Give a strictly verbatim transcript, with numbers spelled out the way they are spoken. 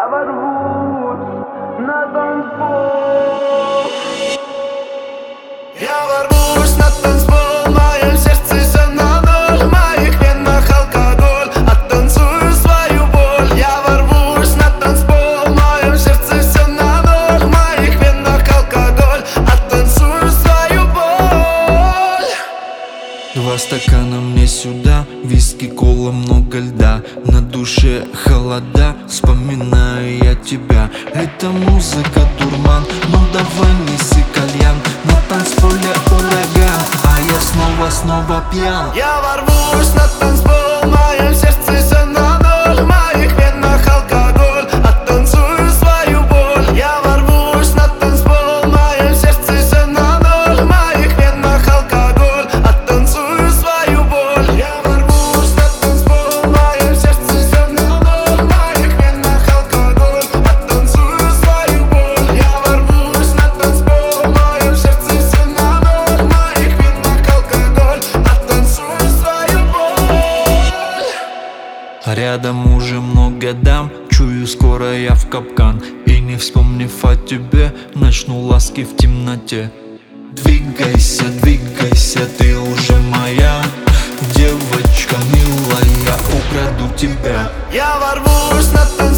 ворвусь на танцпол. Я ворвусь на танцпол, в моем сердце все на ноль, в моих венах алкоголь, оттанцую свою боль. Я ворвусь на танцпол, в моем сердце все на ноль, в моих венах алкоголь, оттанцую свою боль. Два стакана мне сюда, виски, кола, много льда. На душе холода, вспоминаю я тебя. Это музыка дурман, ну давай неси кальян. На танцполе ураган, а я снова-снова пьян. Я ворвусь на танцпол, в моем сердце все на ноль, в моих венах алкоголь, оттанцую свою боль. Я ворвусь на танцпол, в моем сердце все на ноль, в моих венах алкоголь, оттанцую свою боль. Я ворвусь на танцпол, в моем сердце все на ноль, в моих венах алкоголь, оттанцую свою боль. Я ворвусь на танцпол, в моем сердце все на ноль, в моих венах алкоголь, оттанцую свою боль. Рядом уже много дам, чую, скоро я в капкан. И не вспомнив о тебе, начну ласки в темноте. Двигайся, двигайся, ты уже моя девочка милая, украду тебя. Я ворвусь на танцпол.